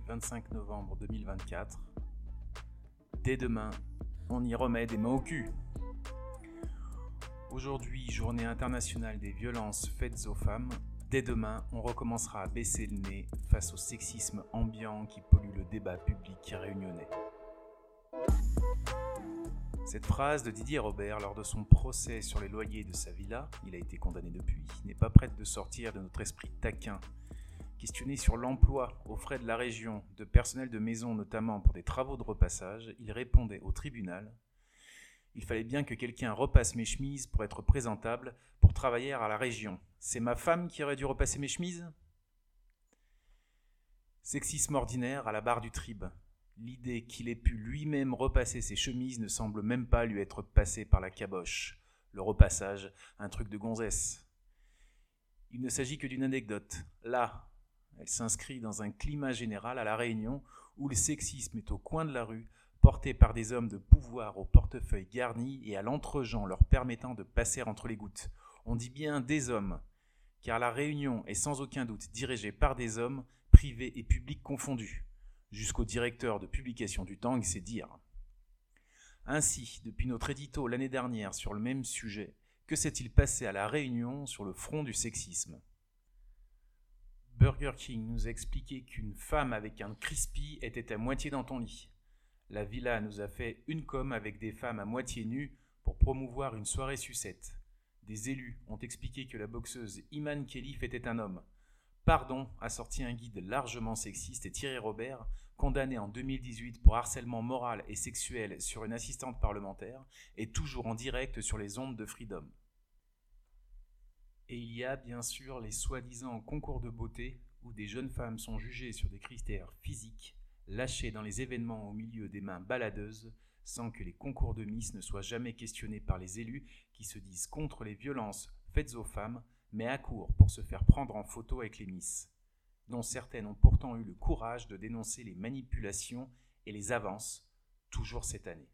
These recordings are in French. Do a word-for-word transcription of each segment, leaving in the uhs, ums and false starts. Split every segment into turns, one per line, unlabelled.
vingt-cinq novembre deux mille vingt-quatre. Dès demain, on y remet des mains au cul. Aujourd'hui, journée internationale des violences faites aux femmes. Dès demain, on recommencera à baisser le nez face au sexisme ambiant qui pollue le débat public réunionnais. Cette phrase de Didier Robert lors de son procès sur les loyers de sa villa, il a été condamné depuis, n'est pas prête de sortir de notre esprit taquin. Questionné sur l'emploi aux frais de la région de personnel de maison, notamment pour des travaux de repassage, il répondait au tribunal « Il fallait bien que quelqu'un repasse mes chemises pour être présentable, pour travailler à la région. C'est ma femme qui aurait dû repasser mes chemises ?» Sexisme ordinaire à la barre du trib. L'idée qu'il ait pu lui-même repasser ses chemises ne semble même pas lui être passée par la caboche. Le repassage, un truc de gonzesse. Il ne s'agit que d'une anecdote. Là, elle s'inscrit dans un climat général à La Réunion où le sexisme est au coin de la rue, porté par des hommes de pouvoir au portefeuille garni et à l'entregent leur permettant de passer entre les gouttes. On dit bien des hommes, car La Réunion est sans aucun doute dirigée par des hommes, privés et publics confondus. Jusqu'au directeur de publication du Tang, c'est dire. Ainsi, depuis notre édito l'année dernière sur le même sujet, que s'est-il passé à La Réunion sur le front du sexisme ? Burger King nous a expliqué qu'une femme avec un crispy était à moitié dans ton lit. La villa nous a fait une com avec des femmes à moitié nues pour promouvoir une soirée sucette. Des élus ont expliqué que la boxeuse Iman Khelif était un homme. Pardon a sorti un guide largement sexiste et Thierry Robert, condamné en deux mille dix-huit pour harcèlement moral et sexuel sur une assistante parlementaire, est toujours en direct sur les ondes de Freedom. Et il y a bien sûr les soi-disant concours de beauté où des jeunes femmes sont jugées sur des critères physiques, lâchées dans les événements au milieu des mains baladeuses, sans que les concours de Miss ne soient jamais questionnés par les élus qui se disent contre les violences faites aux femmes, mais à court pour se faire prendre en photo avec les Miss, dont certaines ont pourtant eu le courage de dénoncer les manipulations et les avances, toujours cette année.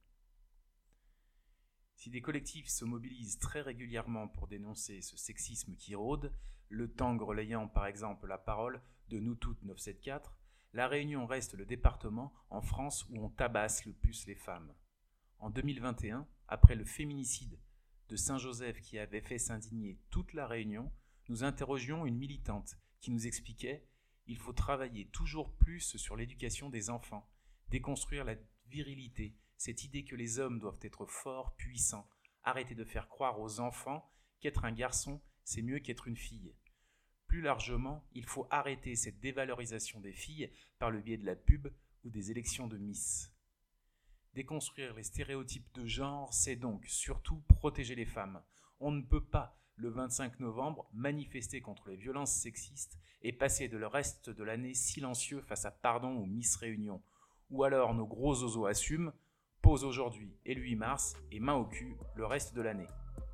Si des collectifs se mobilisent très régulièrement pour dénoncer ce sexisme qui rôde, le Tang relayant par exemple la parole de Nous Toutes neuf cent soixante-quatorze, La Réunion reste le département en France où on tabasse le plus les femmes. En deux mille vingt et un, après le féminicide de Saint-Joseph qui avait fait s'indigner toute la Réunion, nous interrogions une militante qui nous expliquait « Il faut travailler toujours plus sur l'éducation des enfants, déconstruire la virilité, cette idée que les hommes doivent être forts, puissants, arrêter de faire croire aux enfants qu'être un garçon, c'est mieux qu'être une fille. Plus largement, il faut arrêter cette dévalorisation des filles par le biais de la pub ou des élections de Miss. Déconstruire les stéréotypes de genre, c'est donc surtout protéger les femmes. On ne peut pas, le vingt-cinq novembre, manifester contre les violences sexistes et passer de le reste de l'année silencieux face à Pardon ou Miss Réunion. Ou alors nos gros zozos assument, pause aujourd'hui et le huit mars et main au cul le reste de l'année.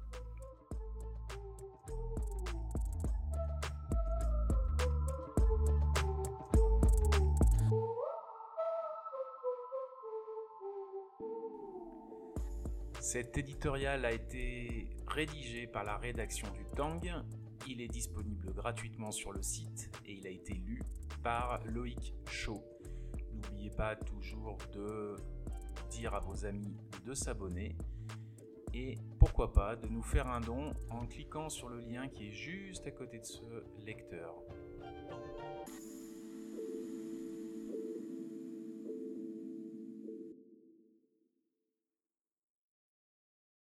Cet éditorial a été rédigé par la rédaction du Tang. Il est disponible gratuitement sur le site et il a été lu par Loïc Chaud. N'oubliez pas toujours de dire à vos amis de s'abonner et pourquoi pas de nous faire un don en cliquant sur le lien qui est juste à côté de ce lecteur.